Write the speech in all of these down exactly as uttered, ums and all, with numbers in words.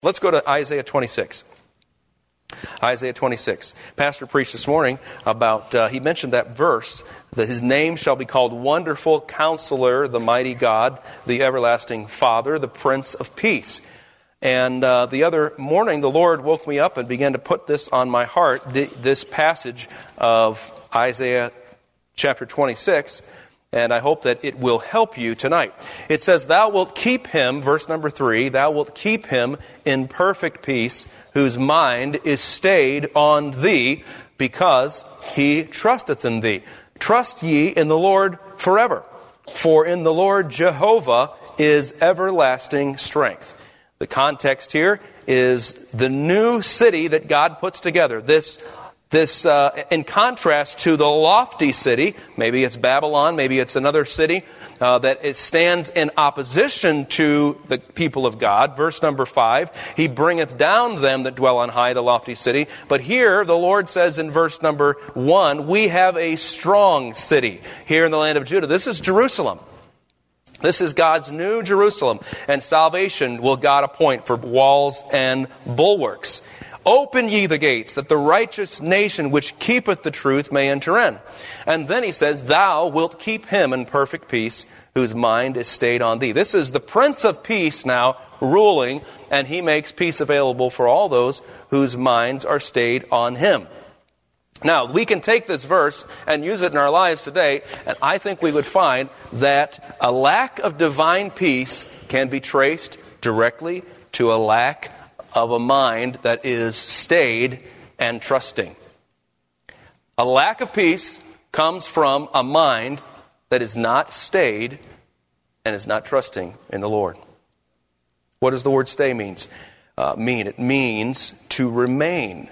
Let's go to Isaiah twenty-six. Isaiah twenty-six. Pastor preached this morning about, uh, he mentioned that verse, that his name shall be called Wonderful Counselor, the Mighty God, the Everlasting Father, the Prince of Peace. And uh, the other morning, the Lord woke me up and began to put this on my heart, th- this passage of Isaiah chapter twenty-six, and I hope that it will help you tonight. It says, Thou wilt keep him, verse number three, Thou wilt keep him in perfect peace, whose mind is stayed on thee, because he trusteth in thee. Trust ye in the Lord forever, for in the Lord Jehovah is everlasting strength. The context here is the new city that God puts together. This, this uh, in contrast to the lofty city, maybe it's Babylon, maybe it's another city, uh, that it stands in opposition to the people of God. Verse number five, He bringeth down them that dwell on high, the lofty city. But here, the Lord says in verse number one, we have a strong city here in the land of Judah. This is Jerusalem. This is God's new Jerusalem, and salvation will God appoint for walls and bulwarks. Open ye the gates, that the righteous nation which keepeth the truth may enter in. And then he says, Thou wilt keep him in perfect peace, whose mind is stayed on thee. This is the Prince of Peace now ruling, and he makes peace available for all those whose minds are stayed on him. Now, we can take this verse and use it in our lives today, and I think we would find that a lack of divine peace can be traced directly to a lack of a mind that is stayed and trusting. A lack of peace comes from a mind that is not stayed and is not trusting in the Lord. What does the word stay means? Uh, mean? It means to remain.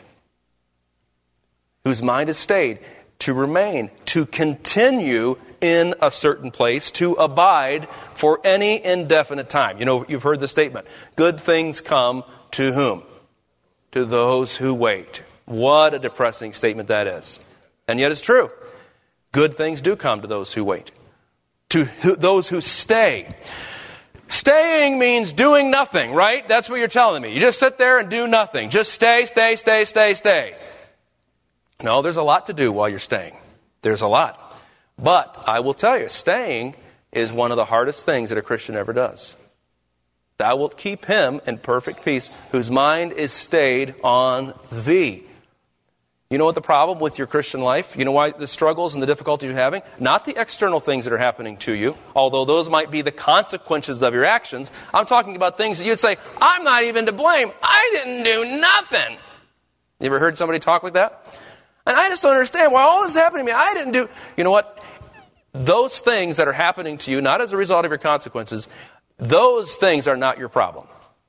Whose mind is stayed, to remain, to continue in a certain place, to abide for any indefinite time. You know, you've heard the statement, good things come to whom? To those who wait. What a depressing statement that is. And yet it's true. Good things do come to those who wait. To who, those who stay. Staying means doing nothing, right? That's what you're telling me. You just sit there and do nothing. Just stay, stay, stay, stay, stay. No, there's a lot to do while you're staying. There's a lot. But I will tell you, staying is one of the hardest things that a Christian ever does. Thou wilt keep him in perfect peace, whose mind is stayed on thee. You know what the problem with your Christian life? You know why the struggles and the difficulties you're having? Not the external things that are happening to you, although those might be the consequences of your actions. I'm talking about things that you'd say, I'm not even to blame. I didn't do nothing. You ever heard somebody talk like that? And I just don't understand why all this is happening to me. I didn't do... You know what? Those things that are happening to you, not as a result of your consequences, those things are not your problem.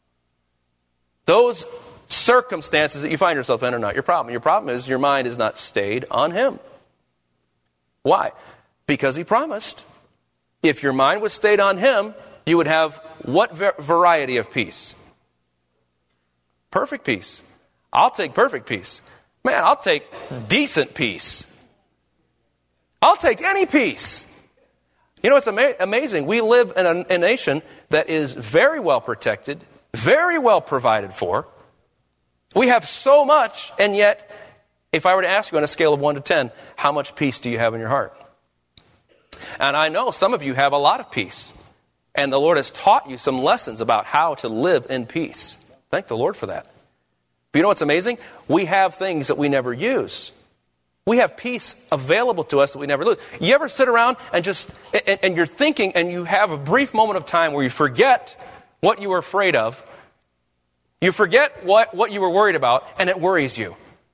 Those circumstances that you find yourself in are not your problem. Your problem is your mind is not stayed on him. Why? Because he promised. If your mind was stayed on him, you would have what variety of peace? Perfect peace. I'll take perfect peace. Man, I'll take decent peace. I'll take any peace. You know, it's ama- amazing. We live in a, a nation that is very well protected, very well provided for. We have so much, and yet, if I were to ask you on a scale of one to ten, how much peace do you have in your heart? And I know some of you have a lot of peace, and the Lord has taught you some lessons about how to live in peace. Thank the Lord for that. But you know what's amazing? We have things that we never use. We have peace available to us that we never lose. You ever sit around and just, and, and you're thinking, and you have a brief moment of time where you forget what you were afraid of, you forget what, what you were worried about, and it worries you.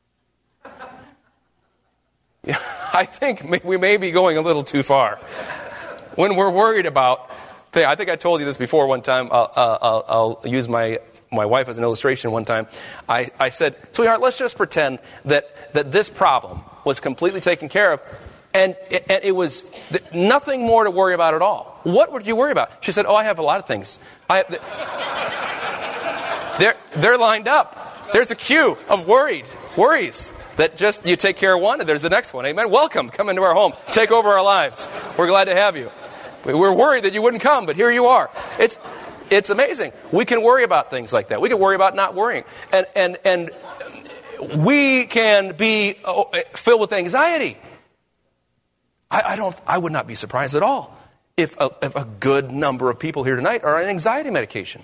I think we may be going a little too far. When we're worried about, I think I told you this before one time, I'll, I'll, I'll use my my wife as an illustration one time. I, I said, sweetheart, let's just pretend that, that this problem was completely taken care of, and it, and it was th- nothing more to worry about at all. What would you worry about? She said, oh, I have a lot of things. I have th- they're, they're lined up. There's a queue of worried worries that just you take care of one and there's the next one. Amen. Welcome. Come into our home. Take over our lives. We're glad to have you. We were worried that you wouldn't come, but here you are. It's It's amazing. We can worry about things like that. We can worry about not worrying. And and and we can be filled with anxiety. I, I don't. I would not be surprised at all if a, if a good number of people here tonight are on anxiety medication.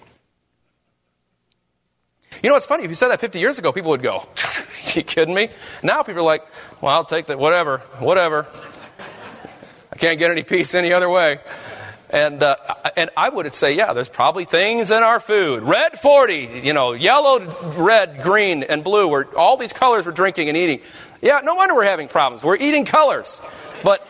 You know what's funny? If you said that fifty years ago, people would go, you kidding me? Now people are like, well, I'll take that, whatever, whatever. I can't get any peace any other way. And uh, and I would say, yeah, there's probably things in our food. Red forty, you know, yellow, red, green, and blue. We're, all these colors we're drinking and eating. Yeah, no wonder we're having problems. We're eating colors. But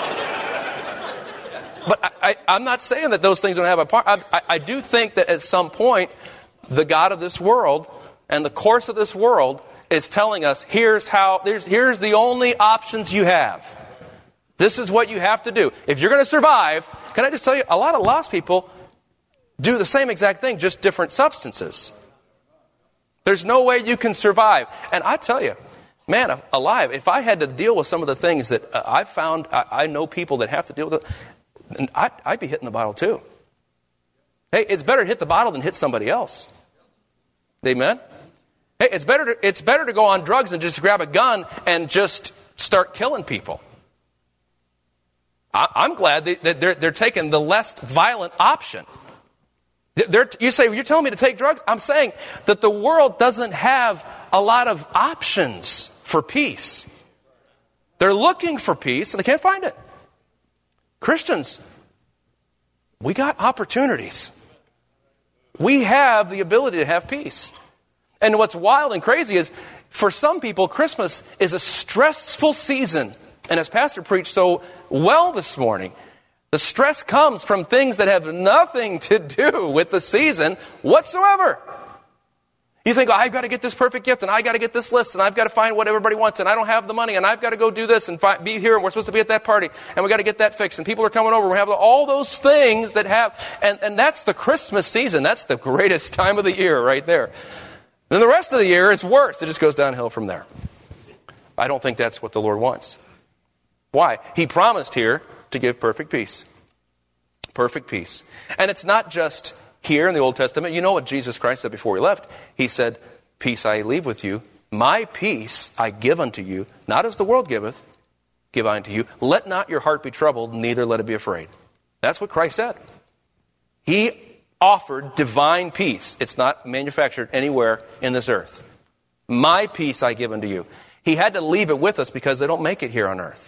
but I, I, I'm not saying that those things don't have a part. I, I, I do think that at some point, the God of this world and the course of this world is telling us, here's how, here's, here's the only options you have. This is what you have to do. If you're going to survive, can I just tell you, a lot of lost people do the same exact thing, just different substances. There's no way you can survive. And I tell you, man, alive, if I had to deal with some of the things that uh, I've found, I, I know people that have to deal with it, and I'd, I'd be hitting the bottle too. Hey, it's better to hit the bottle than hit somebody else. Amen? Hey, it's better to, it's better to go on drugs than just grab a gun and just start killing people. I'm glad that they're, they're taking the less violent option. They're, you say, well, you're telling me to take drugs? I'm saying that the world doesn't have a lot of options for peace. They're looking for peace and they can't find it. Christians, we got opportunities. We have the ability to have peace. And what's wild and crazy is, for some people, Christmas is a stressful season. And as Pastor preached so well this morning, the stress comes from things that have nothing to do with the season whatsoever. You think, oh, I've got to get this perfect gift, and I've got to get this list, and I've got to find what everybody wants, and I don't have the money, and I've got to go do this and fi- be here, and we're supposed to be at that party, and we've got to get that fixed, and people are coming over. We have all those things that have, and, and that's the Christmas season. That's the greatest time of the year right there. Then the rest of the year, it's worse. It just goes downhill from there. I don't think that's what the Lord wants. Why? He promised here to give perfect peace. Perfect peace. And it's not just here in the Old Testament. You know what Jesus Christ said before he left? He said, peace I leave with you. My peace I give unto you. Not as the world giveth, give I unto you. Let not your heart be troubled, neither let it be afraid. That's what Christ said. He offered divine peace. It's not manufactured anywhere in this earth. My peace I give unto you. He had to leave it with us because they don't make it here on earth.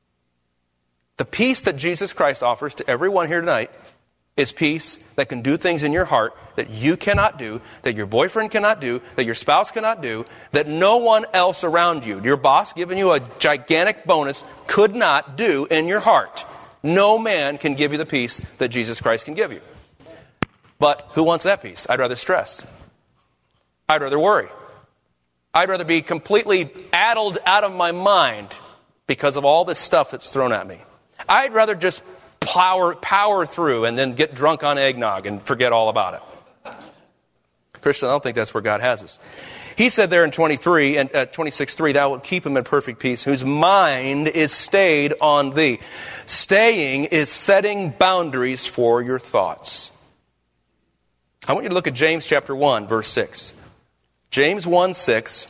The peace that Jesus Christ offers to everyone here tonight is peace that can do things in your heart that you cannot do, that your boyfriend cannot do, that your spouse cannot do, that no one else around you, your boss giving you a gigantic bonus, could not do in your heart. No man can give you the peace that Jesus Christ can give you. But who wants that peace? I'd rather stress. I'd rather worry. I'd rather be completely addled out of my mind because of all this stuff that's thrown at me. I'd rather just power, power through and then get drunk on eggnog and forget all about it. Christian, I don't think that's where God has us. He said there in twenty-three and uh, twenty-six three, thou wilt keep him in perfect peace, whose mind is stayed on thee. Staying is setting boundaries for your thoughts. I want you to look at James chapter one, verse six. James one six.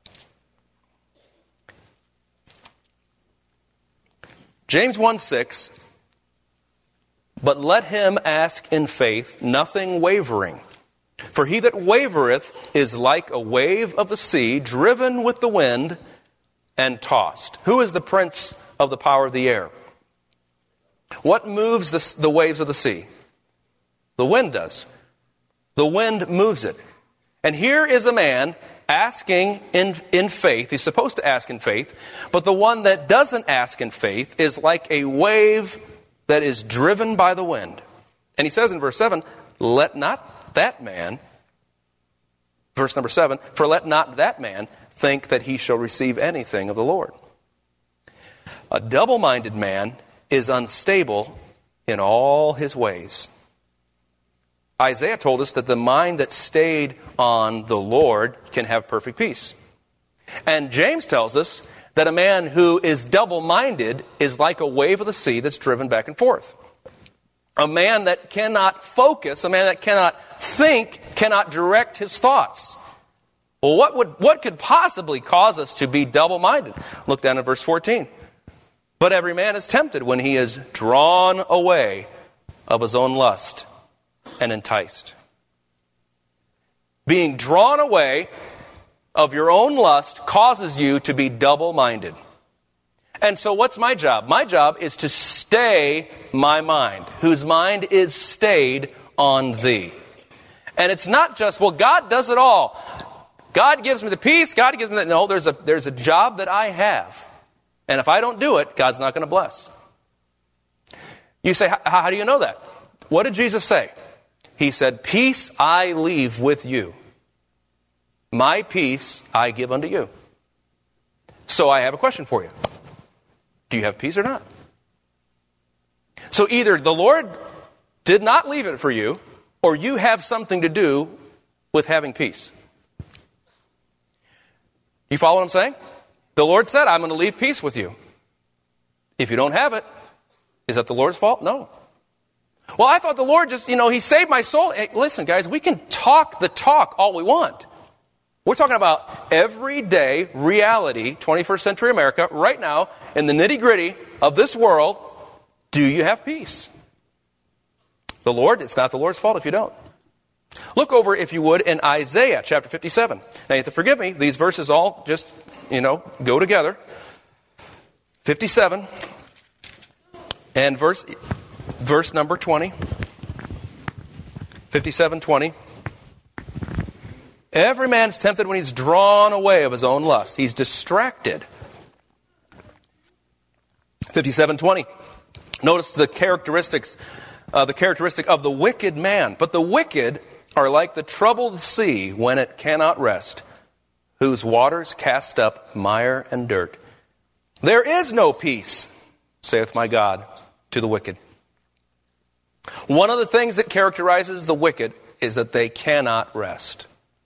James one six, but let him ask in faith, nothing wavering. For he that wavereth is like a wave of the sea, driven with the wind and tossed. Who is the prince of the power of the air? What moves the, the waves of the sea? The wind does. The wind moves it. And here is a man asking in, in faith. He's supposed to ask in faith. But the one that doesn't ask in faith is like a wave that is driven by the wind. And he says in verse seven, let not that man, verse number seven, for let not that man think that he shall receive anything of the Lord. A double-minded man is unstable in all his ways. Isaiah told us that the mind that stayed on the Lord can have perfect peace. And James tells us that a man who is double-minded is like a wave of the sea that's driven back and forth. A man that cannot focus, a man that cannot think, cannot direct his thoughts. Well, what would what could possibly cause us to be double-minded? Look down at verse fourteen. But every man is tempted when he is drawn away of his own lust and enticed. Being drawn away of your own lust causes you to be double-minded. And so what's my job? My job is to stay my mind, whose mind is stayed on thee. And it's not just, well, God does it all. God gives me the peace, God gives me the... No, there's a, there's a job that I have. And if I don't do it, God's not going to bless. You say, how do you know that? What did Jesus say? He said, peace I leave with you. My peace I give unto you. So I have a question for you. Do you have peace or not? So either the Lord did not leave it for you, or you have something to do with having peace. You follow what I'm saying? The Lord said, I'm going to leave peace with you. If you don't have it, is that the Lord's fault? No. Well, I thought the Lord just, you know, He saved my soul. Hey, listen, guys, we can talk the talk all we want. We're talking about everyday reality, twenty-first century America, right now, in the nitty-gritty of this world. Do you have peace? The Lord, it's not the Lord's fault if you don't. Look over, if you would, in Isaiah chapter fifty-seven. Now, you have to forgive me. These verses all just, you know, go together. fifty-seven and verse, verse number twenty. fifty-seven twenty. Every man is tempted when he's drawn away of his own lust. He's distracted. fifty-seven twenty. Notice the characteristics, uh, the characteristic of the wicked man. But the wicked are like the troubled sea when it cannot rest, whose waters cast up mire and dirt. There is no peace, saith my God, to the wicked. One of the things that characterizes the wicked is that they cannot rest.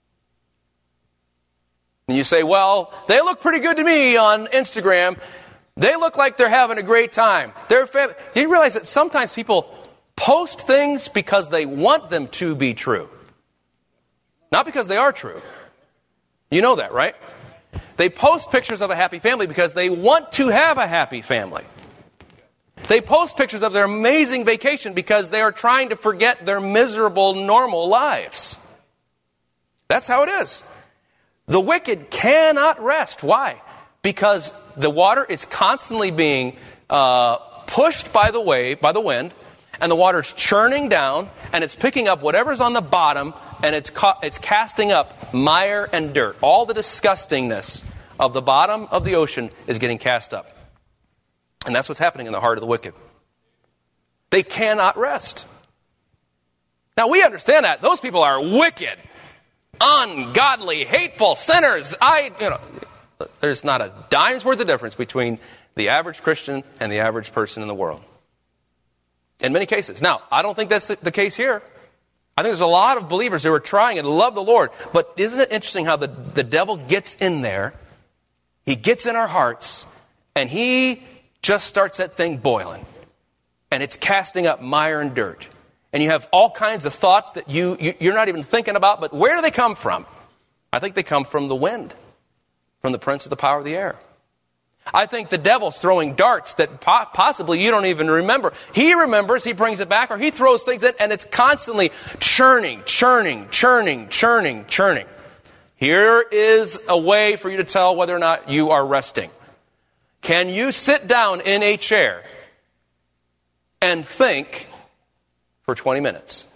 And you say, well, they look pretty good to me on Instagram. They look like they're having a great time. They're fam- Do you realize that sometimes people post things because they want them to be true? Not because they are true. You know that, right? They post pictures of a happy family because they want to have a happy family. They post pictures of their amazing vacation because they are trying to forget their miserable, normal lives. That's how it is. The wicked cannot rest. Why? Because the water is constantly being uh, pushed by the wave, by the wind, and the water's churning down, and it's picking up whatever's on the bottom, and it's ca- it's casting up mire and dirt. All the disgustingness of the bottom of the ocean is getting cast up. And that's what's happening in the heart of the wicked. They cannot rest. Now, we understand that. Those people are wicked, ungodly, hateful sinners. I, you know, there's not a dime's worth of difference between the average Christian and the average person in the world. In many cases. Now, I don't think that's the, the case here. I think there's a lot of believers who are trying and love the Lord. But isn't it interesting how the, the devil gets in there? He gets in our hearts, and he just starts that thing boiling. And it's casting up mire and dirt. And you have all kinds of thoughts that you, you, you're not even thinking about, but where do they come from? I think they come from the wind, from the prince of the power of the air. I think the devil's throwing darts that po- possibly you don't even remember. He remembers, he brings it back, or he throws things in, and it's constantly churning, churning, churning, churning, churning. Here is a way for you to tell whether or not you are resting. Can you sit down in a chair and think for twenty minutes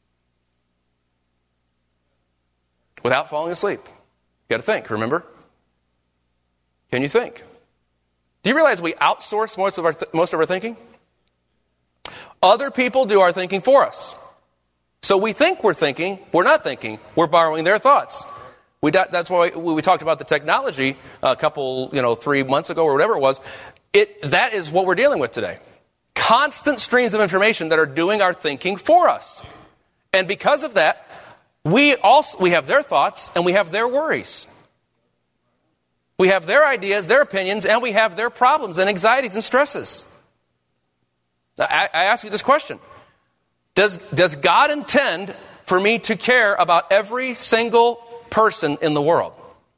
without falling asleep? You got to think, remember? Can you think? Do you realize we outsource most of our th- most of our thinking? Other people do our thinking for us. So we think we're thinking, we're not thinking, we're borrowing their thoughts. We that's why we, we talked about the technology a couple, you know, three months ago or whatever it was. It that is what we're dealing with today. Constant streams of information that are doing our thinking for us. And because of that, we also we have their thoughts and we have their worries. We have their ideas, their opinions, and we have their problems and anxieties and stresses. I, I ask you this question. Does, does God intend for me to care about every single person in the world?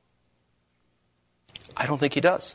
I don't think he does.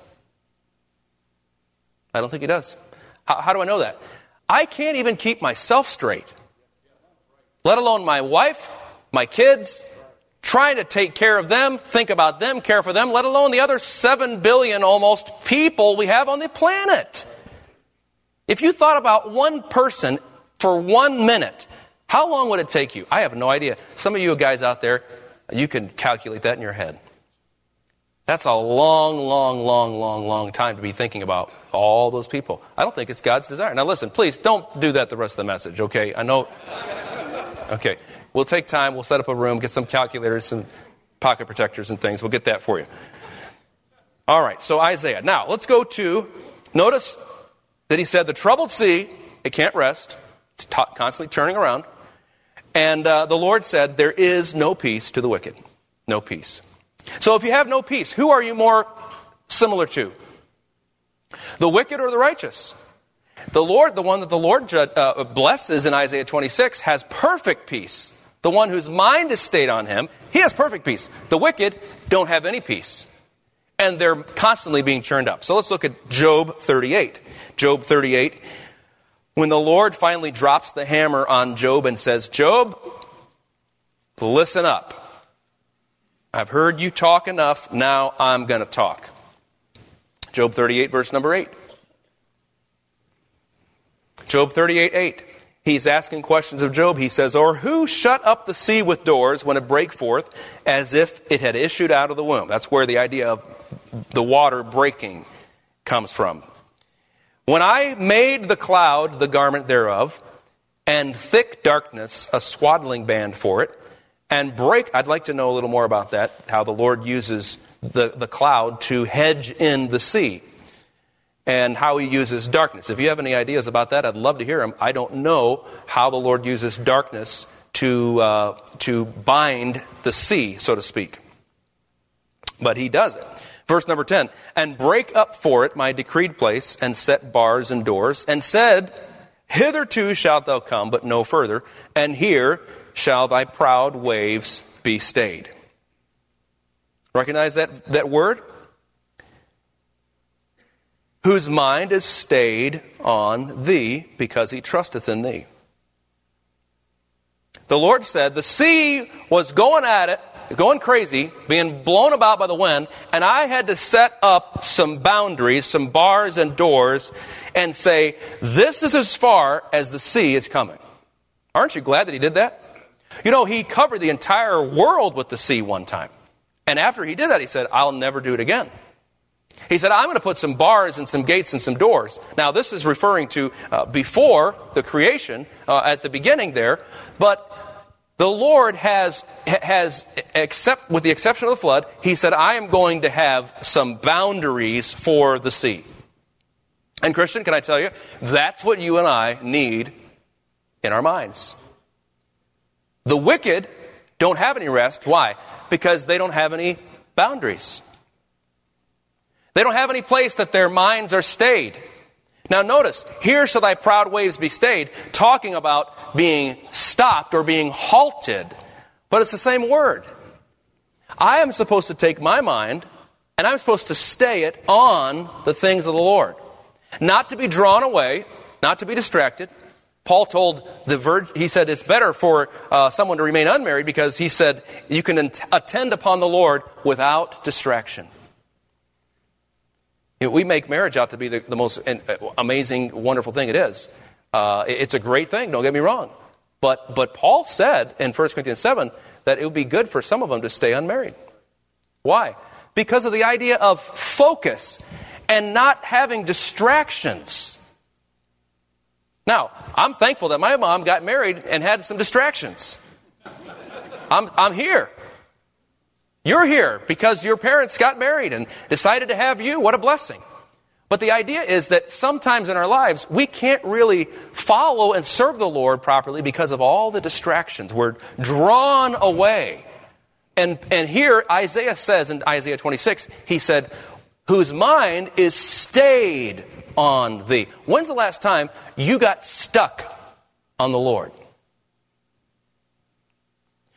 I don't think he does. How, how do I know that? I can't even keep myself straight, let alone my wife, my kids, trying to take care of them, think about them, care for them, let alone the other seven billion almost people we have on the planet. If you thought about one person for one minute, how long would it take you? I have no idea. Some of you guys out there, you can calculate that in your head. That's a long, long, long, long, long time to be thinking about all those people. I don't think it's God's desire. Now listen, please don't do that the rest of the message, okay? I know. Okay. We'll take time. We'll set up a room, get some calculators, some pocket protectors and things. We'll get that for you. All right. So Isaiah. Now let's go to, notice that he said the troubled sea, it can't rest. It's t- constantly churning around. And uh, the Lord said, there is no peace to the wicked. No peace. So if you have no peace, who are you more similar to? The wicked or the righteous? The Lord, the one that the Lord uh, blesses in Isaiah twenty-six, has perfect peace. The one whose mind is stayed on him, he has perfect peace. The wicked don't have any peace. And they're constantly being churned up. So let's look at Job thirty-eight. Job thirty-eight. When the Lord finally drops the hammer on Job and says, Job, listen up. I've heard you talk enough. Now I'm going to talk. Job thirty-eight, verse number eight. Job thirty-eight, eight. He's asking questions of Job. He says, or who shut up the sea with doors when it brake forth as if it had issued out of the womb? That's where the idea of the water breaking comes from. When I made the cloud the garment thereof, and thick darkness a swaddling band for it, and break, I'd like to know a little more about that, how the Lord uses the, the cloud to hedge in the sea, and how he uses darkness. If you have any ideas about that, I'd love to hear them. I don't know how the Lord uses darkness to uh, to bind the sea, so to speak. But he does it. Verse number ten, and break up for it my decreed place, and set bars and doors, and said, hitherto shalt thou come, but no further, and here shall thy proud waves be stayed. Recognize that, that word? Whose mind is stayed on thee, because he trusteth in thee. The Lord said the sea was going at it, going crazy, being blown about by the wind, and I had to set up some boundaries, some bars and doors, and say, this is as far as the sea is coming. Aren't you glad that he did that? You know, he covered the entire world with the sea one time. And after he did that, he said, I'll never do it again. He said, I'm going to put some bars and some gates and some doors. Now, this is referring to uh, before the creation, uh, at the beginning there. But the Lord has, has, except with the exception of the flood, he said, I am going to have some boundaries for the sea. And Christian, can I tell you, that's what you and I need in our minds. The wicked don't have any rest. Why? Because they don't have any boundaries. They don't have any place that their minds are stayed. Now notice, here shall thy proud waves be stayed, talking about being stopped or being halted. But it's the same word. I am supposed to take my mind and I'm supposed to stay it on the things of the Lord. Not to be drawn away, not to be distracted. Paul told the virgin, he said it's better for uh, someone to remain unmarried because he said you can attend upon the Lord without distraction. You know, we make marriage out to be the, the most amazing, wonderful thing it is. Uh, it's a great thing, don't get me wrong. But but Paul said in First Corinthians seven that it would be good for some of them to stay unmarried. Why? Because of the idea of focus and not having distractions. Now, I'm thankful that my mom got married and had some distractions. I'm I'm here. You're here because your parents got married and decided to have you. What a blessing. But the idea is that sometimes in our lives, we can't really follow and serve the Lord properly because of all the distractions. We're drawn away. And, and here Isaiah says in Isaiah twenty-six, he said, whose mind is stayed on thee. When's the last time you got stuck on the Lord?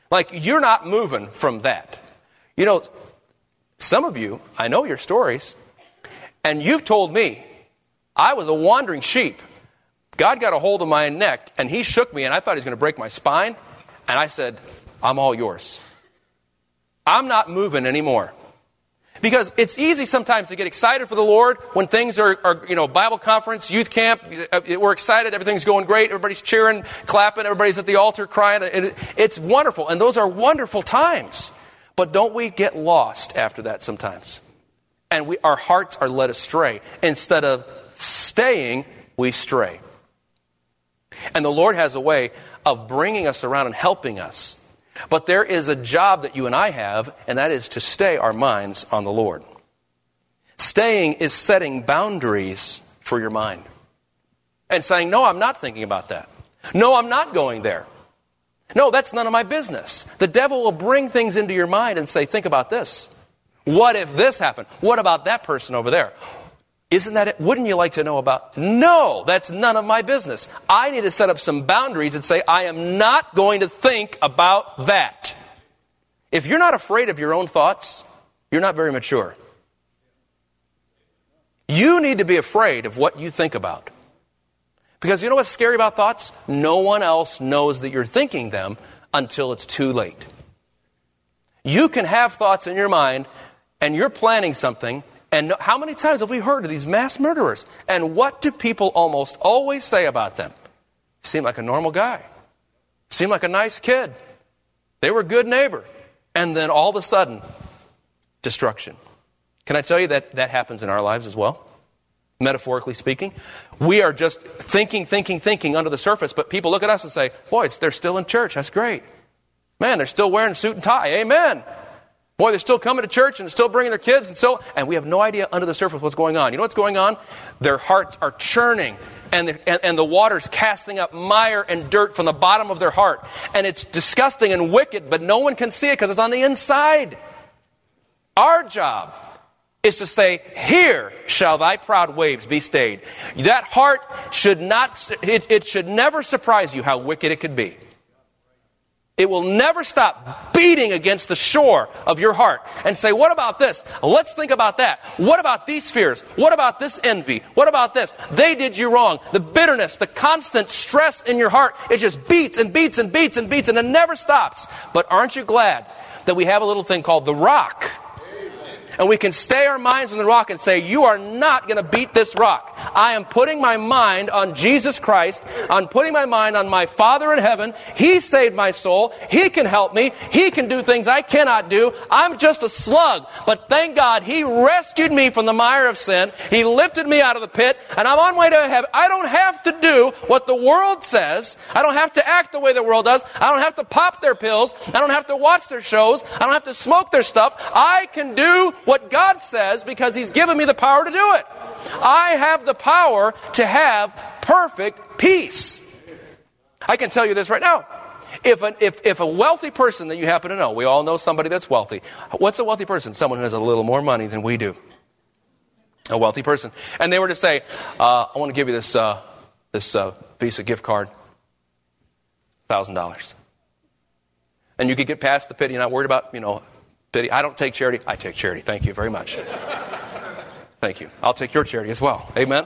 Like, you're not moving from that. You know, some of you, I know your stories, and you've told me, I was a wandering sheep. God got a hold of my neck, and he shook me, and I thought he was going to break my spine. And I said, I'm all yours. I'm not moving anymore. Because it's easy sometimes to get excited for the Lord when things are, are, you know, Bible conference, youth camp, we're excited, everything's going great, everybody's cheering, clapping, everybody's at the altar crying. It, it's wonderful, and those are wonderful times. But don't we get lost after that sometimes? And we, our hearts are led astray. Instead of staying, we stray. And the Lord has a way of bringing us around and helping us. But there is a job that you and I have, and that is to stay our minds on the Lord. Staying is setting boundaries for your mind. And saying, no, I'm not thinking about that. No, I'm not going there. No, that's none of my business. The devil will bring things into your mind and say, think about this. What if this happened? What about that person over there? Isn't that it? Wouldn't you like to know about? No, that's none of my business. I need to set up some boundaries and say, I am not going to think about that. If you're not afraid of your own thoughts, you're not very mature. You need to be afraid of what you think about. Because you know what's scary about thoughts? No one else knows that you're thinking them until it's too late. You can have thoughts in your mind, and you're planning something. And how many times have we heard of these mass murderers? And what do people almost always say about them? Seem like a normal guy. Seem like a nice kid. They were a good neighbor. And then all of a sudden, destruction. Can I tell you that that happens in our lives as well? Metaphorically speaking. We are just thinking, thinking, thinking under the surface. But people look at us and say, boy, it's, they're still in church. That's great. Man, they're still wearing a suit and tie. Amen. Boy, they're still coming to church and they're still bringing their kids and so, and we have no idea under the surface what's going on. You know what's going on? Their hearts are churning and the, and, and the water's casting up mire and dirt from the bottom of their heart. And it's disgusting and wicked, but no one can see it because it's on the inside. Our job is to say, here shall thy proud waves be stayed. That heart should not, it, it should never surprise you how wicked it could be. It will never stop beating against the shore of your heart and say, what about this? Let's think about that. What about these fears? What about this envy? What about this? They did you wrong. The bitterness, the constant stress in your heart, it just beats and beats and beats and beats and it never stops. But aren't you glad that we have a little thing called the rock? And we can stay our minds on the rock and say, you are not going to beat this rock. I am putting my mind on Jesus Christ. I'm putting my mind on my Father in heaven. He saved my soul. He can help me. He can do things I cannot do. I'm just a slug. But thank God He rescued me from the mire of sin. He lifted me out of the pit. And I'm on my way to heaven. I don't have to do what the world says. I don't have to act the way the world does. I don't have to pop their pills. I don't have to watch their shows. I don't have to smoke their stuff. I can do what God says because He's given me the power to do it. I have the power to have perfect peace. I can tell you this right now. If a, if, if a wealthy person that you happen to know, we all know somebody that's wealthy. What's a wealthy person? Someone who has a little more money than we do. A wealthy person. And they were to say, uh, I want to give you this, uh, this uh, Visa gift card, one thousand dollars. And you could get past the pity. You're not worried about, you know, pity. I don't take charity. I take charity. Thank you very much. Thank you. I'll take your charity as well. Amen.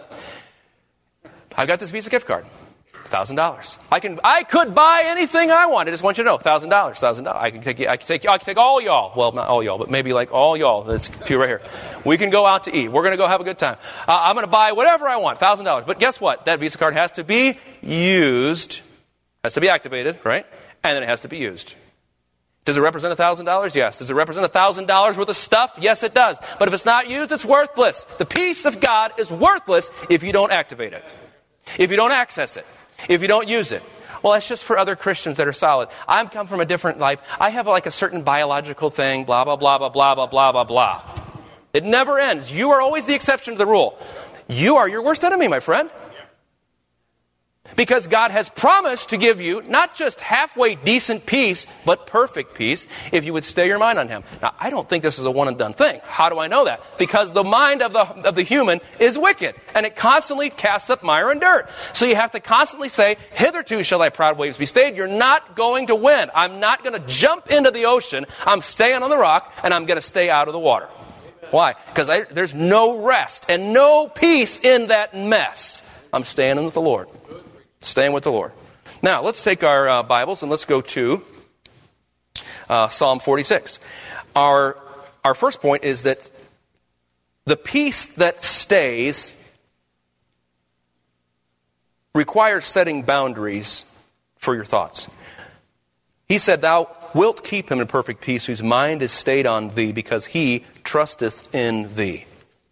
I've got this Visa gift card. one thousand dollars. I can I could buy anything I want. I just want you to know. one thousand dollars. one thousand dollars. I can take I can take I can take all y'all. Well, not all y'all, but maybe like all y'all. That's few right here. We can go out to eat. We're going to go have a good time. Uh, I'm going to buy whatever I want. one thousand dollars. But guess what? That Visa card has to be used. Has to be activated, right? And then it has to be used. Does it represent one thousand dollars? Yes. Does it represent one thousand dollars worth of stuff? Yes, it does. But if it's not used, it's worthless. The peace of God is worthless if you don't activate it. If you don't access it. If you don't use it. Well, that's just for other Christians that are solid. I've come from a different life. I have like a certain biological thing, blah, blah, blah, blah, blah, blah, blah, blah, blah. It never ends. You are always the exception to the rule. You are your worst enemy, my friend. Because God has promised to give you not just halfway decent peace, but perfect peace if you would stay your mind on Him. Now, I don't think this is a one and done thing. How do I know that? Because the mind of the, of the human is wicked, and it constantly casts up mire and dirt. So you have to constantly say, hitherto shall thy proud waves be stayed. You're not going to win. I'm not going to jump into the ocean. I'm staying on the rock, and I'm going to stay out of the water. Why? Because there's no rest and no peace in that mess. I'm staying with the Lord. Staying with the Lord. Now, let's take our uh, Bibles and let's go to uh, Psalm forty-six. Our, our first point is that the peace that stays requires setting boundaries for your thoughts. He said, thou wilt keep him in perfect peace whose mind is stayed on thee because he trusteth in thee.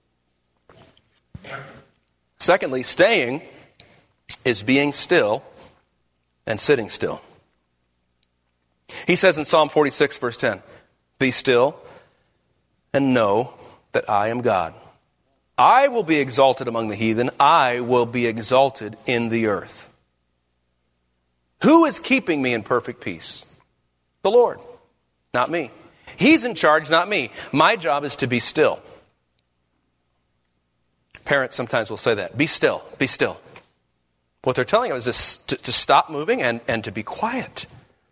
Secondly, staying is being still and sitting still. He says in Psalm forty-six, verse ten, be still and know that I am God. I will be exalted among the heathen. I will be exalted in the earth. Who is keeping me in perfect peace? The Lord, not me. He's in charge, not me. My job is to be still. Parents sometimes will say that. Be still, be still. What they're telling us is to, to stop moving and, and to be quiet.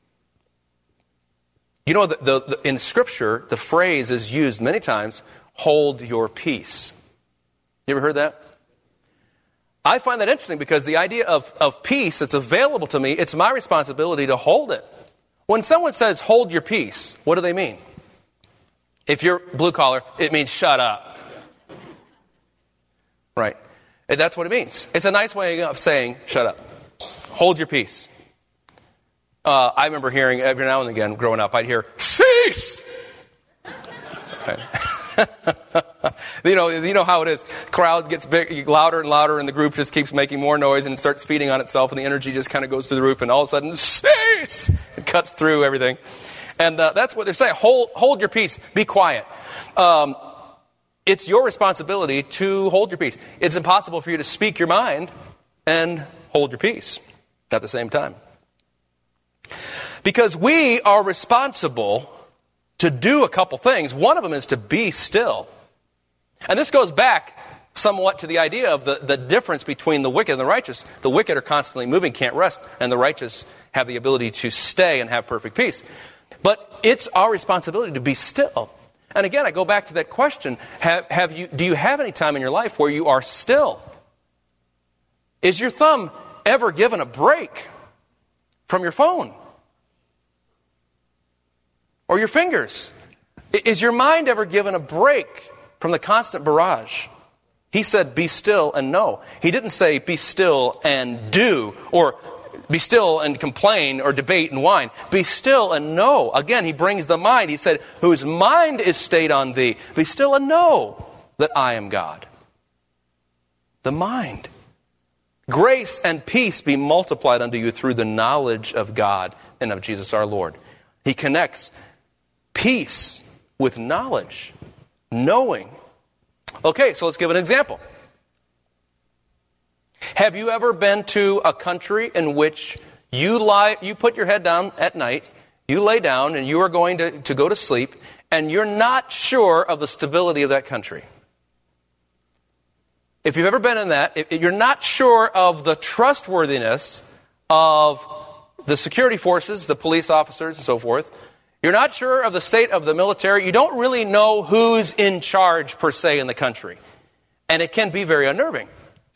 You know, the, the, the, in Scripture, the phrase is used many times, hold your peace. You ever heard that? I find that interesting because the idea of, of peace that's available to me, it's my responsibility to hold it. When someone says, hold your peace, what do they mean? If you're blue collar, it means shut up. Right. And that's what it means. It's a nice way of saying, shut up. Hold your peace. Uh, I remember hearing every now and again, growing up, I'd hear, cease! Okay. you know, you know how it is. The crowd gets big, louder and louder, and the group just keeps making more noise and starts feeding on itself, and the energy just kind of goes through the roof, and all of a sudden, cease! It cuts through everything. And uh, that's what they're saying. Hold, hold your peace. Be quiet. Um, it's your responsibility to hold your peace. It's impossible for you to speak your mind and hold your peace at the same time. Because we are responsible to do a couple things. One of them is to be still. And this goes back somewhat to the idea of the, the difference between the wicked and the righteous. The wicked are constantly moving, can't rest, and the righteous have the ability to stay and have perfect peace. But it's our responsibility to be still. And again, I go back to that question, have, have you, do you have any time in your life where you are still? Is your thumb ever given a break from your phone? Or your fingers? Is your mind ever given a break from the constant barrage? He said, be still and know. He didn't say, be still and do, or be still and complain or debate and whine. Be still and know. Again, he brings the mind. He said, whose mind is stayed on thee. Be still and know that I am God. The mind. Grace and peace be multiplied unto you through the knowledge of God and of Jesus our Lord. He connects peace with knowledge, knowing. Okay, so let's give an example. Have you ever been to a country in which you lie, you put your head down at night, you lay down and you are going to, to go to sleep, and you're not sure of the stability of that country? If you've ever been in that, if you're not sure of the trustworthiness of the security forces, the police officers and so forth, you're not sure of the state of the military, you don't really know who's in charge per se in the country. And it can be very unnerving.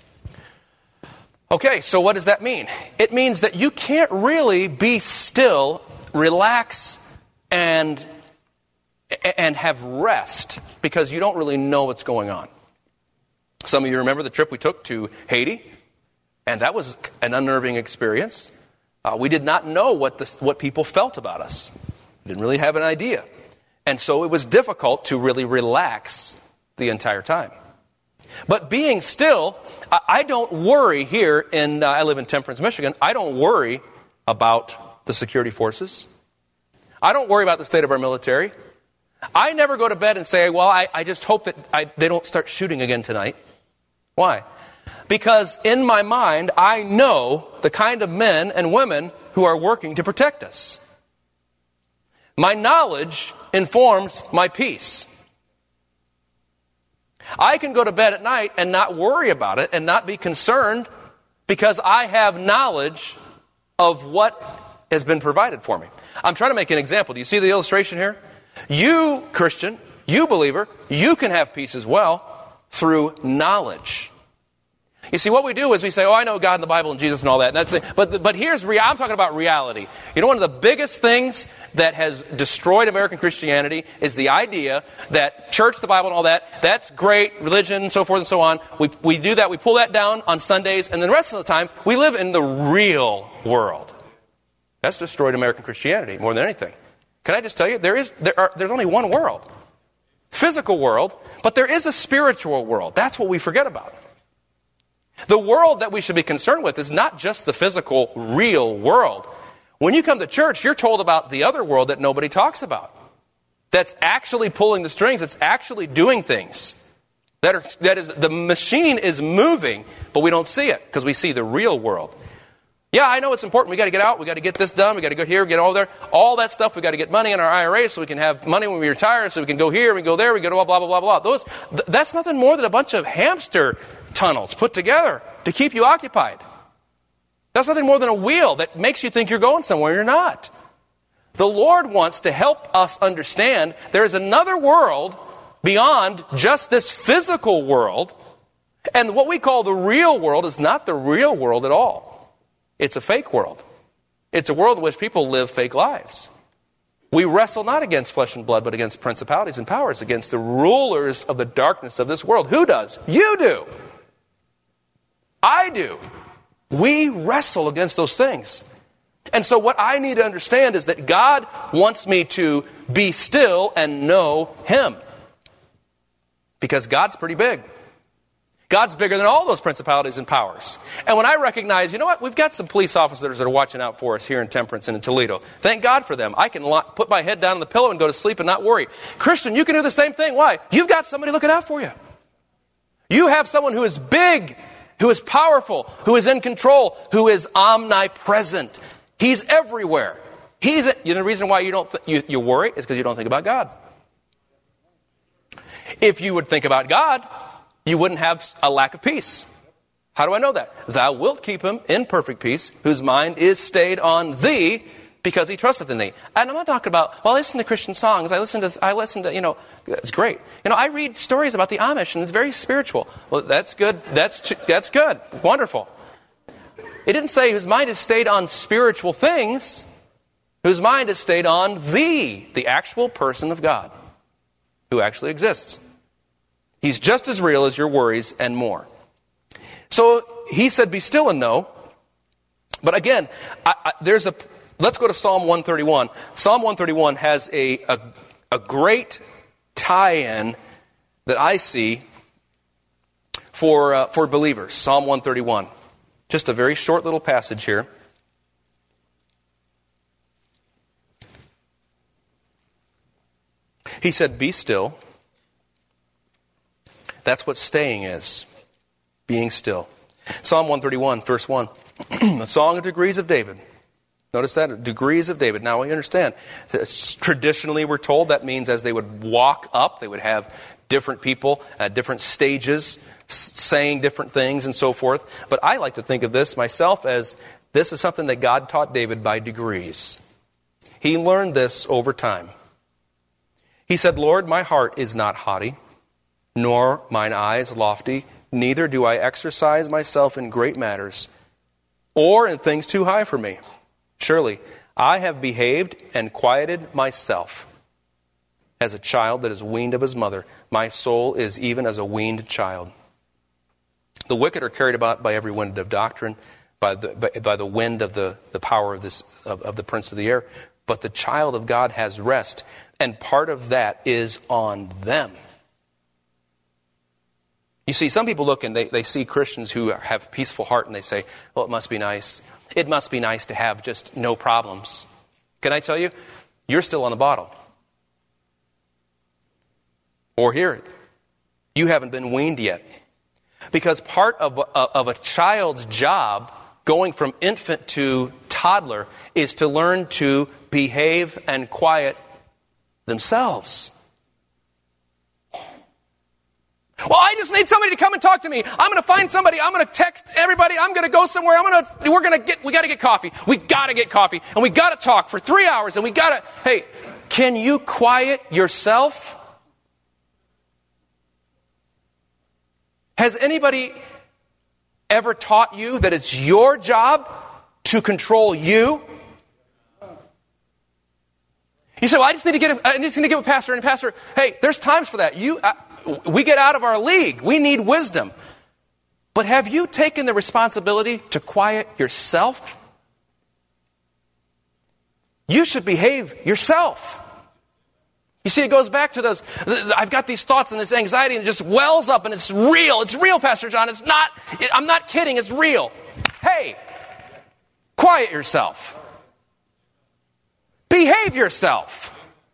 Okay, so what does that mean? It means that you can't really be still, relax, and, and have rest because you don't really know what's going on. Some of you remember the trip we took to Haiti, and that was an unnerving experience. Uh, we did not know what the, what people felt about us. We didn't really have an idea. And so it was difficult to really relax the entire time. But being still, I, I don't worry here in, uh, I live in Temperance, Michigan, I don't worry about the security forces. I don't worry about the state of our military. I never go to bed and say, well, I, I just hope that I, they don't start shooting again tonight. Why? Because in my mind, I know the kind of men and women who are working to protect us. My knowledge informs my peace. I can go to bed at night and not worry about it and not be concerned because I have knowledge of what has been provided for me. I'm trying to make an example. Do you see the illustration here? You, Christian, you believer, you can have peace as well through knowledge. You see, what we do is we say, oh, I know God and the Bible and Jesus and all that. And that's it. But, but here's, rea- I'm talking about reality. You know, one of the biggest things that has destroyed American Christianity is the idea that church, the Bible and all that, that's great, religion, so forth and so on. We, we do that, we pull that down on Sundays, and then the rest of the time, we live in the real world. That's destroyed American Christianity more than anything. Can I just tell you, there is, there are, there's only one world. Physical world, but there is a spiritual world. That's what we forget about. The world that we should be concerned with is not just the physical, real world. When you come to church, you're told about the other world that nobody talks about. That's actually pulling the strings. That's actually doing things. That are, that is, the machine is moving, but we don't see it because we see the real world. Yeah, I know it's important. We got to get out. We got to get this done. We got to go here, get over there. All that stuff. We got to get money in our I R A so we can have money when we retire. So we can go here, we go there, we go to blah blah blah blah. Those th- that's nothing more than a bunch of hamster tunnels put together to keep you occupied. That's nothing more than a wheel that makes you think you're going somewhere you're not. The Lord wants to help us understand there is another world beyond just this physical world, and what we call the real world is not the real world at all. It's a fake world. It's a world in which people live fake lives. We wrestle not against flesh and blood, but against principalities and powers, against the rulers of the darkness of this world. Who does? You do. I do. We wrestle against those things. And so what I need to understand is that God wants me to be still and know Him. Because God's pretty big. God's bigger than all those principalities and powers. And when I recognize, you know what, we've got some police officers that are watching out for us here in Temperance and in Toledo. Thank God for them. I can put my head down on the pillow and go to sleep and not worry. Christian, you can do the same thing. Why? You've got somebody looking out for you. You have someone who is big, who is powerful, who is in control, who is omnipresent. He's everywhere. He's, you know, the reason why you don't th- you, you worry is because you don't think about God. If you would think about God, you wouldn't have a lack of peace. How do I know that? Thou wilt keep him in perfect peace, whose mind is stayed on thee, because he trusteth in thee. And I'm not talking about, well, I listen to Christian songs. I listen to, I listen to, you know, it's great. You know, I read stories about the Amish, and it's very spiritual. Well, that's good. That's that's good. Wonderful. It didn't say whose mind is stayed on spiritual things, whose mind is stayed on thee, the actual person of God, who actually exists. He's just as real as your worries and more. So he said, be still and know. But again, I, I, there's a, let's go to Psalm one thirty-one. Psalm one thirty-one has a, a, a great tie-in that I see for, uh, for believers. Psalm one thirty-one. Just a very short little passage here. He said, be still. That's what staying is. Being still. Psalm one thirty-one, verse one. A song of degrees of David. Notice that? Degrees of David. Now we understand. Traditionally we're told that means as they would walk up, they would have different people at different stages saying different things and so forth. But I like to think of this myself as this is something that God taught David by degrees. He learned this over time. He said, Lord, my heart is not haughty, nor mine eyes lofty, neither do I exercise myself in great matters, or in things too high for me. Surely, I have behaved and quieted myself as a child that is weaned of his mother. My soul is even as a weaned child. The wicked are carried about by every wind of doctrine, by the, by, by the wind of the, the power of, this, of, of the prince of the air. But the child of God has rest, and part of that is on them. You see, some people look and they, they see Christians who have a peaceful heart and they say, well, it must be nice. It must be nice to have just no problems. Can I tell you? You're still on the bottle. Or here, you haven't been weaned yet. Because part of, of a child's job, going from infant to toddler, is to learn to behave and quiet themselves. Well, I just need somebody to come and talk to me. I'm going to find somebody. I'm going to text everybody. I'm going to go somewhere. I'm going to, we're going to get, we got to get coffee. We got to get coffee. And we got to talk for three hours. And we got to, hey, can you quiet yourself? Has anybody ever taught you that it's your job to control you? You say, well, I just need to get, a, I just need to give a pastor, and a pastor, hey, there's times for that. You, I, we get out of our league. We need wisdom. But have you taken the responsibility to quiet yourself? You should behave yourself. You see, it goes back to those, I've got these thoughts and this anxiety, and it just wells up, and it's real. It's real, Pastor John. It's not, I'm not kidding. It's real. Hey, quiet yourself. Behave yourself.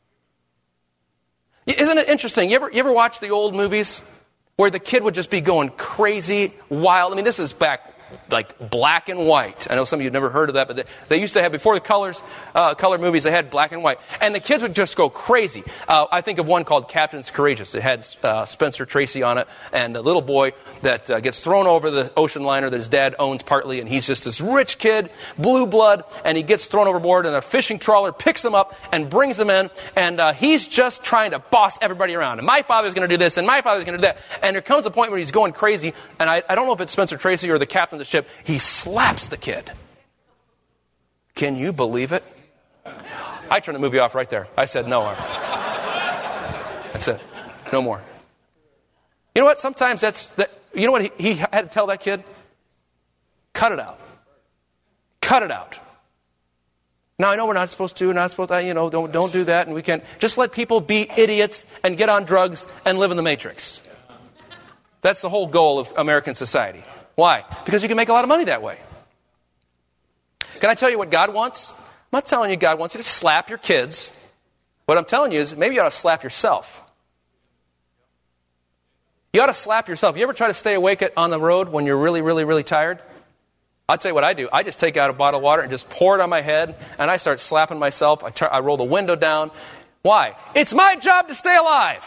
Isn't it interesting? You ever, you ever watch the old movies where the kid would just be going crazy, wild? I mean, this is back like black and white. I know some of you have never heard of that, but they, they used to have, before the colors, uh, color movies, they had black and white. And the kids would just go crazy. Uh, I think of one called Captain's Courageous. It had uh, Spencer Tracy on it, and a little boy that uh, gets thrown over the ocean liner that his dad owns partly, and he's just this rich kid, blue blood, and he gets thrown overboard, and a fishing trawler picks him up and brings him in, and uh, he's just trying to boss everybody around. And my father's going to do this, and my father's going to do that. And there comes a point where he's going crazy, and I, I don't know if it's Spencer Tracy or the captain of the ship. He slaps the kid. Can you believe it? I turned the movie off right there. I said no more. That's it. No more. You know what? Sometimes that's, that, you know what he, he had to tell that kid? Cut it out. Cut it out. Now, I know we're not supposed to, not supposed to, you know, don't, don't do that, and we can't. Just let people be idiots and get on drugs and live in the matrix. That's the whole goal of American society. Why? Because you can make a lot of money that way. Can I tell you what God wants? I'm not telling you God wants you to slap your kids. What I'm telling you is maybe you ought to slap yourself. You ought to slap yourself. You ever try to stay awake at, on the road when you're really, really, really tired? I'll tell you what I do. I just take out a bottle of water and just pour it on my head, and I start slapping myself. I, tur- I roll the window down. Why? It's my job to stay alive.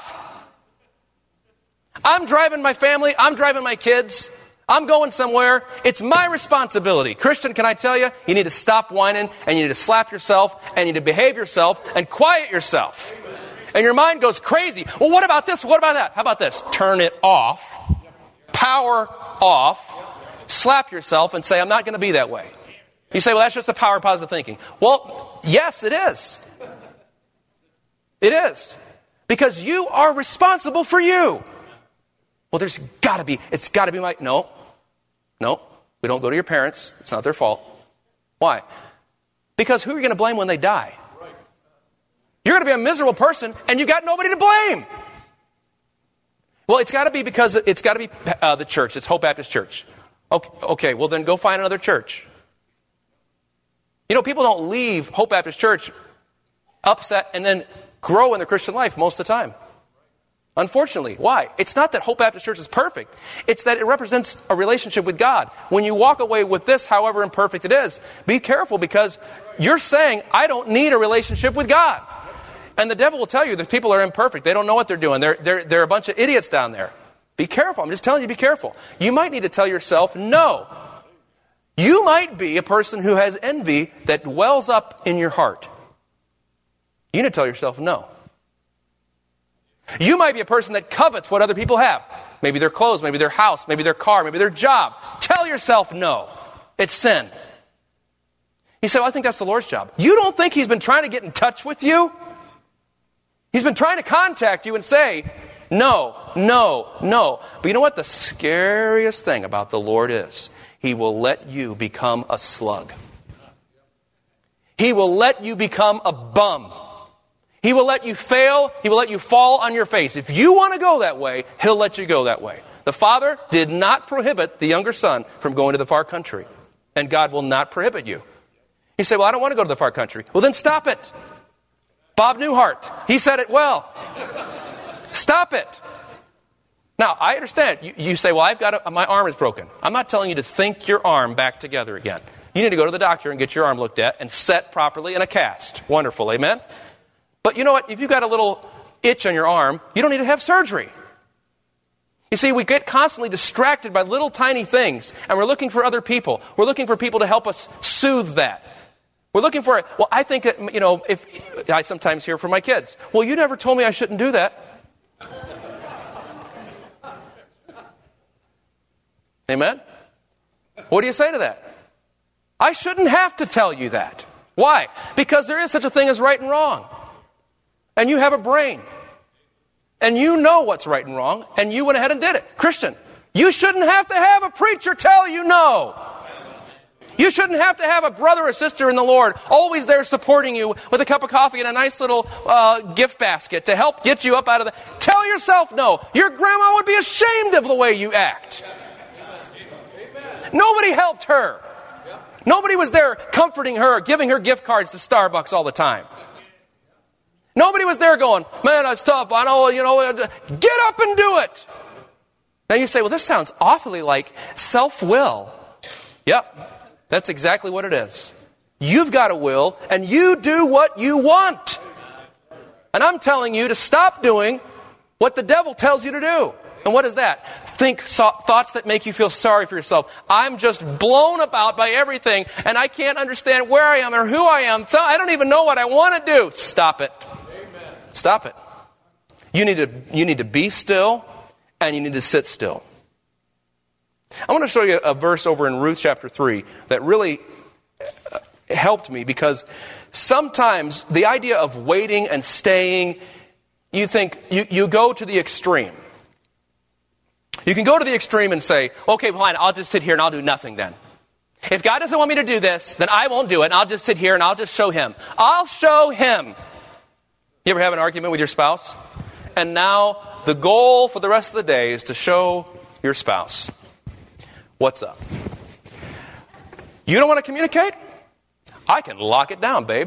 I'm driving my family. I'm driving my kids. I'm going somewhere. It's my responsibility. Christian, can I tell you? You need to stop whining, and you need to slap yourself, and you need to behave yourself, and quiet yourself. And your mind goes crazy. Well, what about this? What about that? How about this? Turn it off. Power off. Slap yourself and say, I'm not going to be that way. You say, well, that's just the power of positive thinking. Well, yes, it is. It is. Because you are responsible for you. Well, there's got to be, it's got to be my, no, no, we don't go to your parents. It's not their fault. Why? Because who are you going to blame when they die? You're going to be a miserable person, and you got nobody to blame. Well, it's got to be because it's got to be uh, the church. It's Hope Baptist Church. Okay, okay, well then go find another church. You know, people don't leave Hope Baptist Church upset and then grow in their Christian life most of the time. Unfortunately. Why? It's not that Hope Baptist Church is perfect. It's that it represents a relationship with God. When you walk away with this, however imperfect it is, be careful, because you're saying, I don't need a relationship with God. And the devil will tell you that people are imperfect. They don't know what they're doing. They're, they're, they're a bunch of idiots down there. Be careful. I'm just telling you, be careful. You might need to tell yourself, no. You might be a person who has envy that wells up in your heart. You need to tell yourself, no. You might be a person that covets what other people have. Maybe their clothes, maybe their house, maybe their car, maybe their job. Tell yourself, no. It's sin. You say, well, I think that's the Lord's job. You don't think He's been trying to get in touch with you? He's been trying to contact you and say, no, no, no. But you know what the scariest thing about the Lord is? He will let you become a slug. He will let you become a bum. He will let you fail. He will let you fall on your face. If you want to go that way, He'll let you go that way. The Father did not prohibit the younger son from going to the far country. And God will not prohibit you. You say, well, I don't want to go to the far country. Well, then stop it. Bob Newhart, he said it well. Stop it. Now, I understand. You, you say, well, I've got a, my arm is broken. I'm not telling you to think your arm back together again. You need to go to the doctor and get your arm looked at and set properly in a cast. Wonderful, amen? But you know what? If you've got a little itch on your arm, you don't need to have surgery. You see, we get constantly distracted by little tiny things, and we're looking for other people. We're looking for people to help us soothe that. We're looking for, well, I think that, you know, if I sometimes hear from my kids, well, you never told me I shouldn't do that. Amen? What do you say to that? I shouldn't have to tell you that. Why? Because there is such a thing as right and wrong. And you have a brain. And you know what's right and wrong, and you went ahead and did it. Christian, you shouldn't have to have a preacher tell you no. You shouldn't have to have a brother or sister in the Lord always there supporting you with a cup of coffee and a nice little uh, gift basket to help get you up out of the... Tell yourself no. Your grandma would be ashamed of the way you act. Nobody helped her. Nobody was there comforting her, giving her gift cards to Starbucks all the time. Nobody was there going, man, that's tough. I know, you know, get up and do it. Now you say, well, this sounds awfully like self-will. Yep, that's exactly what it is. You've got a will, and you do what you want. And I'm telling you to stop doing what the devil tells you to do. And what is that? Think so- thoughts that make you feel sorry for yourself. I'm just blown about by everything, and I can't understand where I am or who I am. So I don't even know what I want to do. Stop it. Stop it. You need to, you need to be still, and you need to sit still. I want to show you a verse over in Ruth chapter three that really helped me, because sometimes the idea of waiting and staying, you think, you, you go to the extreme. You can go to the extreme and say, okay, fine, I'll just sit here and I'll do nothing then. If God doesn't want me to do this, then I won't do it, and I'll just sit here and I'll just show Him. I'll show Him. You ever have an argument with your spouse? And now the goal for the rest of the day is to show your spouse what's up. You don't want to communicate? I can lock it down, babe.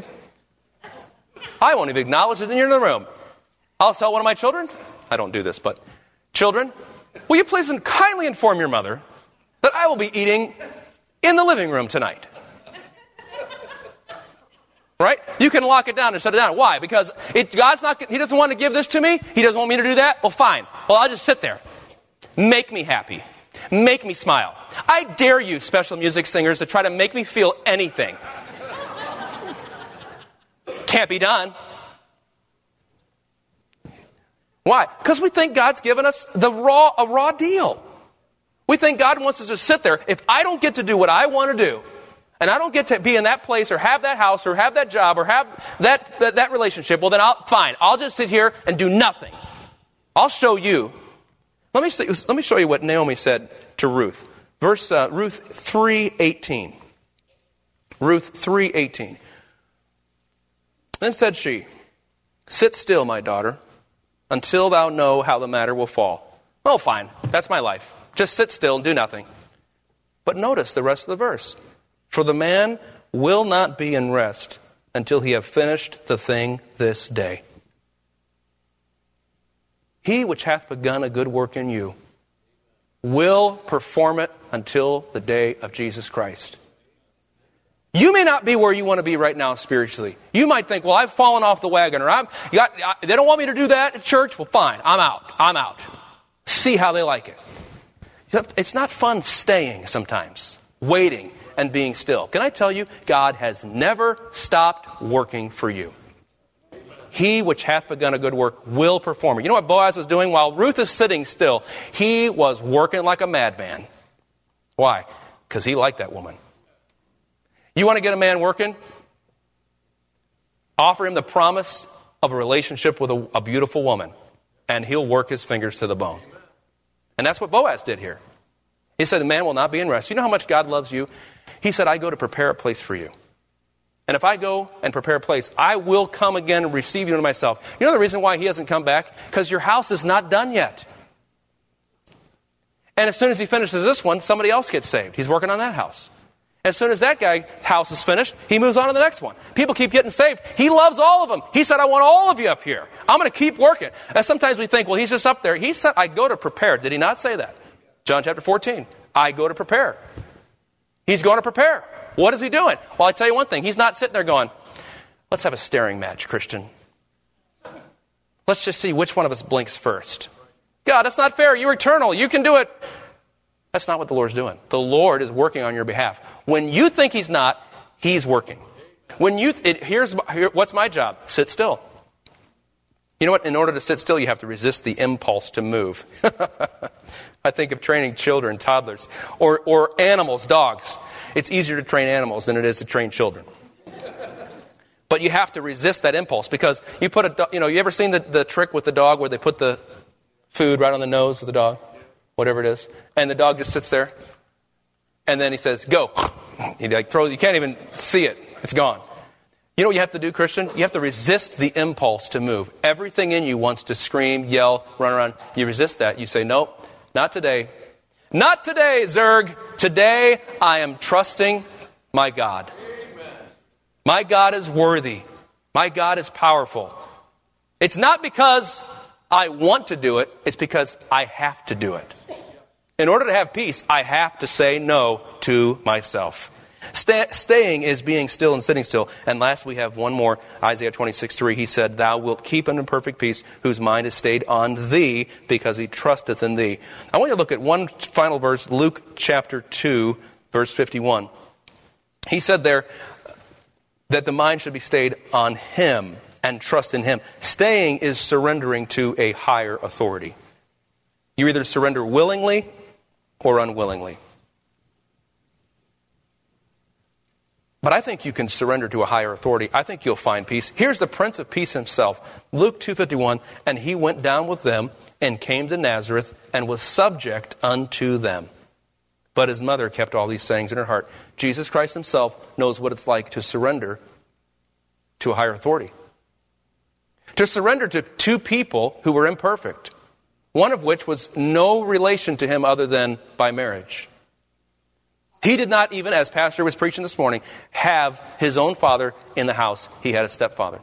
I won't even acknowledge it when you're in the room. I'll tell one of my children, I don't do this, but children, will you please kindly inform your mother that I will be eating in the living room tonight? Right? You can lock it down and shut it down. Why? Because it, God's not, He doesn't want to give this to me. He doesn't want me to do that. Well, fine. Well, I'll just sit there. Make me happy. Make me smile. I dare you, special music singers, to try to make me feel anything. Can't be done. Why? Because we think God's given us the raw, a raw deal. We think God wants us to sit there. If I don't get to do what I want to do, and I don't get to be in that place or have that house or have that job or have that, that, that relationship, well then I'll, fine, I'll just sit here and do nothing. I'll show you. Let me, let me show you what Naomi said to Ruth. Verse, uh, Ruth three eighteen. Ruth three eighteen. Then said she, sit still, my daughter, until thou know how the matter will fall. Oh, fine, that's my life. Just sit still and do nothing. But notice the rest of the verse. For the man will not be in rest until he have finished the thing this day. He which hath begun a good work in you will perform it until the day of Jesus Christ. You may not be where you want to be right now spiritually. You might think, well, I've fallen off the wagon, or I'm, got, they don't want me to do that at church. Well, fine, I'm out. I'm out. See how they like it. It's not fun staying sometimes, waiting and being still. Can I tell you, God has never stopped working for you. He which hath begun a good work will perform it. You know what Boaz was doing while Ruth is sitting still? He was working like a madman. Why? Because he liked that woman. You want to get a man working? Offer him the promise of a relationship with a, a beautiful woman, and he'll work his fingers to the bone. And that's what Boaz did here. He said, the man will not be in rest. You know how much God loves you? He said, I go to prepare a place for you. And if I go and prepare a place, I will come again and receive you into myself. You know the reason why he hasn't come back? Because your house is not done yet. And as soon as he finishes this one, somebody else gets saved. He's working on that house. As soon as that guy's house is finished, he moves on to the next one. People keep getting saved. He loves all of them. He said, I want all of you up here. I'm going to keep working. And sometimes we think, well, he's just up there. He said, I go to prepare. Did he not say that? John chapter fourteen. I go to prepare. He's going to prepare. What is he doing? Well, I tell you one thing. He's not sitting there going, let's have a staring match, Christian. Let's just see which one of us blinks first. God, that's not fair. You're eternal. You can do it. That's not what the Lord's doing. The Lord is working on your behalf. When you think he's not, he's working. When you, it, here's here, what's my job? Sit still. You know what? In order to sit still, you have to resist the impulse to move. I think of training children, toddlers, or, or animals, dogs. It's easier to train animals than it is to train children. But you have to resist that impulse because you put a, do- you know, you ever seen the, the trick with the dog where they put the food right on the nose of the dog? Whatever it is. And the dog just sits there. And then he says, go. He like throws, you can't even see it. It's gone. You know what you have to do, Christian? You have to resist the impulse to move. Everything in you wants to scream, yell, run around. You resist that. You say, nope, not today. Not today, Zerg. Today I am trusting my God. My God is worthy. My God is powerful. It's not because I want to do it. It's because I have to do it. In order to have peace, I have to say no to myself. Sta- staying is being still and sitting still. And last we have one more, Isaiah twenty-six three. He said, thou wilt keep him in perfect peace, whose mind is stayed on thee, because he trusteth in thee. I want you to look at one final verse, Luke chapter two, verse fifty-one. He said there that the mind should be stayed on him and trust in him. Staying is surrendering to a higher authority. You either surrender willingly or unwillingly. But I think you can surrender to a higher authority. I think you'll find peace. Here's the Prince of Peace himself. Luke two fifty-one, and he went down with them and came to Nazareth and was subject unto them. But his mother kept all these sayings in her heart. Jesus Christ himself knows what it's like to surrender to a higher authority. To surrender to two people who were imperfect. One of which was no relation to him other than by marriage. He did not even, as Pastor was preaching this morning, have his own father in the house. He had a stepfather.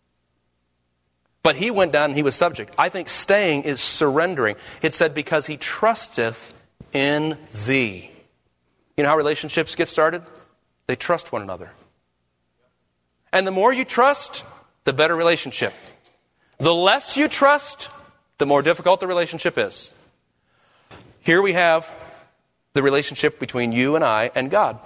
But he went down and he was subject. I think staying is surrendering. It said, because he trusteth in thee. You know how relationships get started? They trust one another. And the more you trust, the better relationship. The less you trust, the more difficult the relationship is. Here we have the relationship between you and I and God.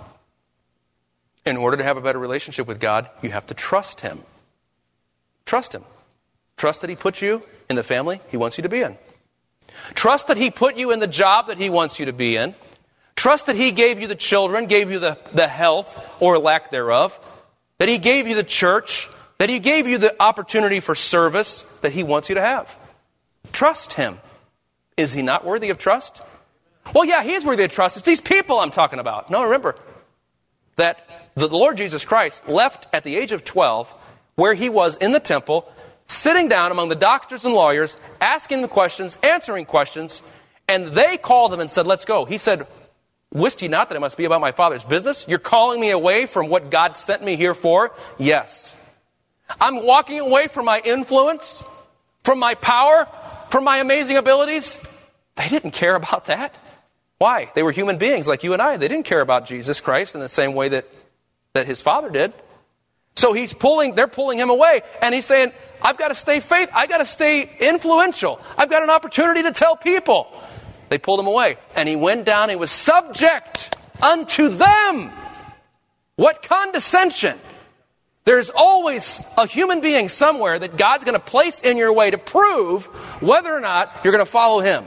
In order to have a better relationship with God, you have to trust him. Trust him. Trust that he put you in the family he wants you to be in. Trust that he put you in the job that he wants you to be in. Trust that he gave you the children, gave you the, the health or lack thereof. That he gave you the church. That he gave you the opportunity for service that he wants you to have. Trust him. Is he not worthy of trust? Well, yeah, he is worthy of trust. It's these people I'm talking about. No, remember that the Lord Jesus Christ left at the age of twelve, where he was in the temple, sitting down among the doctors and lawyers, asking the questions, answering questions, and they called him and said, let's go. He said, wist ye not that it must be about my Father's business? You're calling me away from what God sent me here for? Yes. I'm walking away from my influence, from my power, from my amazing abilities. They didn't care about that. Why? They were human beings like you and I. They didn't care about Jesus Christ in the same way that, that his Father did. So he's pulling, they're pulling him away. And he's saying, I've got to stay faithful. I've got to stay influential. I've got an opportunity to tell people. They pulled him away. And he went down and was subject unto them. What condescension. There's always a human being somewhere that God's going to place in your way to prove whether or not you're going to follow him.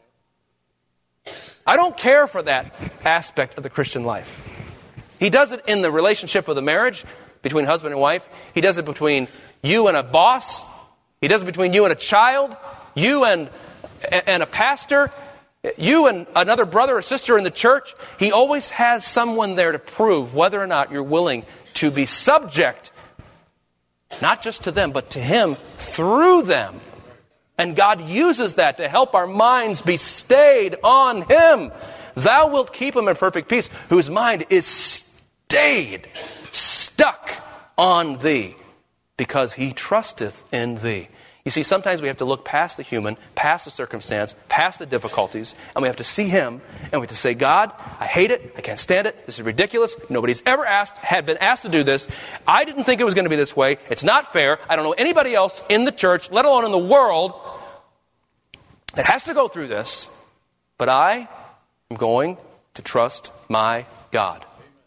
I don't care for that aspect of the Christian life. He does it in the relationship of the marriage between husband and wife. He does it between you and a boss. He does it between you and a child, you and, and a pastor, you and another brother or sister in the church. He always has someone there to prove whether or not you're willing to be subject, not just to them, but to him through them. And God uses that to help our minds be stayed on him. Thou wilt keep him in perfect peace, whose mind is stayed stayed, stuck on thee, because he trusteth in thee. You see, sometimes we have to look past the human, past the circumstance, past the difficulties, and we have to see him, and we have to say, God, I hate it, I can't stand it, this is ridiculous, nobody's ever asked, had been asked to do this, I didn't think it was going to be this way, it's not fair, I don't know anybody else in the church, let alone in the world, that has to go through this, but I am going to trust my God.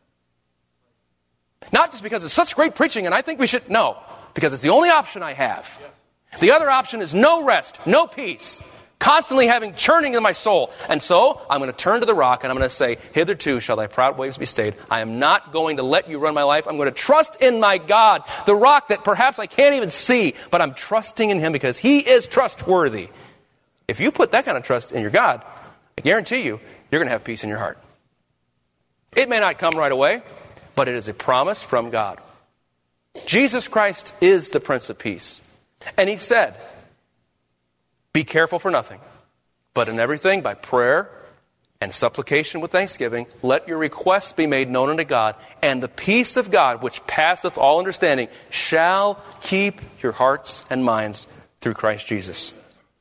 Not just because it's such great preaching and I think we should, no, because it's the only option I have. The other option is no rest, no peace, constantly having churning in my soul. And so I'm going to turn to the rock and I'm going to say, hitherto shall thy proud waves be stayed. I am not going to let you run my life. I'm going to trust in my God, the rock that perhaps I can't even see, but I'm trusting in him because he is trustworthy. If you put that kind of trust in your God, I guarantee you, you're going to have peace in your heart. It may not come right away, but it is a promise from God. Jesus Christ is the Prince of Peace. And he said, be careful for nothing, but in everything by prayer and supplication with thanksgiving, let your requests be made known unto God, and the peace of God, which passeth all understanding, shall keep your hearts and minds through Christ Jesus.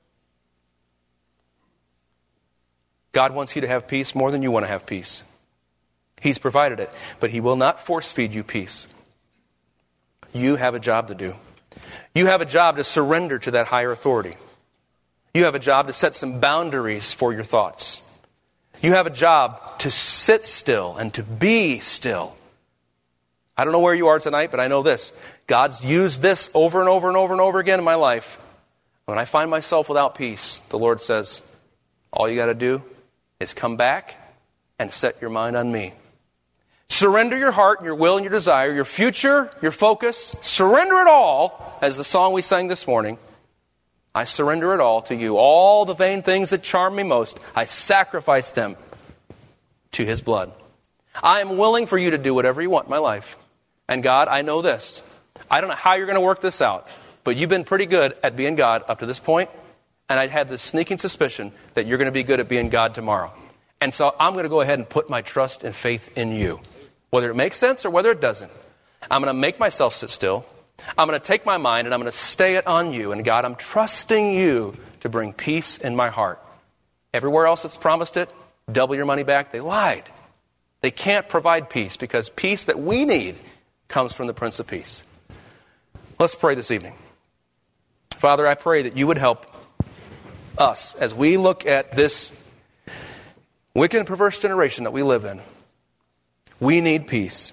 God wants you to have peace more than you want to have peace. He's provided it, but he will not force feed you peace. You have a job to do. You have a job to surrender to that higher authority. You have a job to set some boundaries for your thoughts. You have a job to sit still and to be still. I don't know where you are tonight, but I know this. God's used this over and over and over and over again in my life. When I find myself without peace, the Lord says, all you got to do is come back and set your mind on me. Surrender your heart, your will, and your desire, your future, your focus. Surrender it all, as the song we sang this morning. I surrender it all to you. All the vain things that charm me most, I sacrifice them to his blood. I am willing for you to do whatever you want in my life. And God, I know this. I don't know how you're going to work this out, but you've been pretty good at being God up to this point, and I had this sneaking suspicion that you're going to be good at being God tomorrow. And so I'm going to go ahead and put my trust and faith in you. Whether it makes sense or whether it doesn't. I'm going to make myself sit still. I'm going to take my mind and I'm going to stay it on you. And God, I'm trusting you to bring peace in my heart. Everywhere else that's promised it, double your money back, they lied. They can't provide peace because peace that we need comes from the Prince of Peace. Let's pray this evening. Father, I pray that you would help us as we look at this wicked and perverse generation that we live in. We need peace.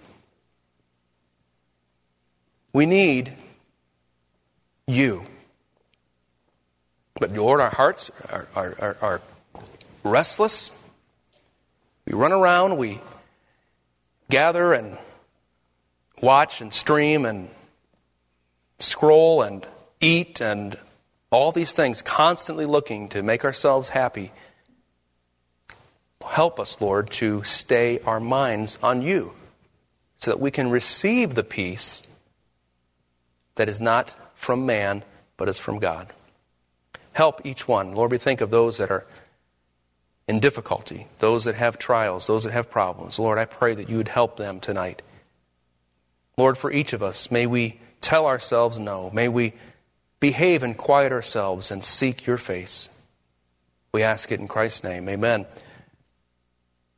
We need you. But Lord, our hearts are, are, are, are restless. We run around, we gather and watch and stream and scroll and eat and all these things, constantly looking to make ourselves happy. Help us, Lord, to stay our minds on you so that we can receive the peace that is not from man, but is from God. Help each one. Lord, we think of those that are in difficulty, those that have trials, those that have problems. Lord, I pray that you would help them tonight. Lord, for each of us, may we tell ourselves no. May we behave and quiet ourselves and seek your face. We ask it in Christ's name. Amen.